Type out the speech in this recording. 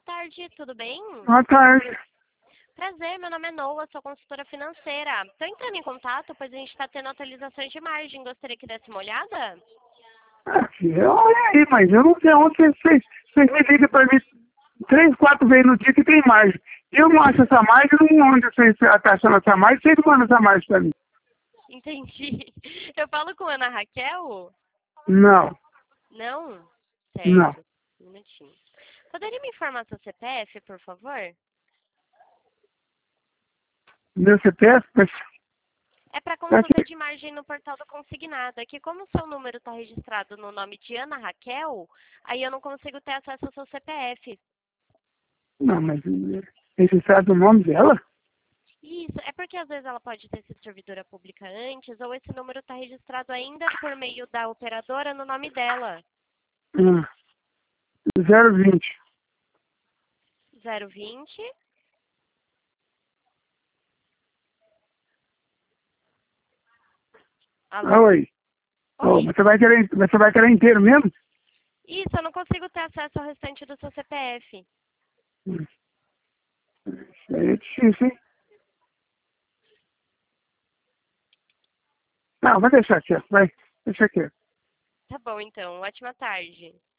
tarde, tudo bem? Boa tarde. Prazer, meu nome é Noa, sou consultora financeira. Estou entrando em contato, pois a gente está tendo atualizações de margem. Gostaria que desse uma olhada? Olha aí, mas eu não sei onde vocês me ligam para mim 3, 4 vezes no dia que tem margem. Eu não acho essa margem, não onde vocês estão achando essa margem, vocês mandam essa margem para mim. Entendi. Eu falo com a Ana Raquel? Não, Não? não. Certo. Um minutinho. Poderia me informar seu CPF, por favor? Meu CPF, mas É para tá aqui. consulta de margem no portal do Consignado. É que como o seu número está registrado no nome de Ana Raquel, aí eu não consigo ter acesso ao seu CPF. Não, mas registrado o nome dela? Isso, é porque às vezes ela pode ter sido servidora pública antes, ou esse número está registrado ainda por meio da operadora no nome dela. 020. 020. Alô? Oi. Oh, Oi. você vai querer inteiro mesmo? Isso, eu não consigo ter acesso ao restante do seu CPF. Hum, Isso aí é difícil, hein? Não, vai deixar aqui, ó. Vai, deixa aqui. Tá bom, então. Ótima tarde.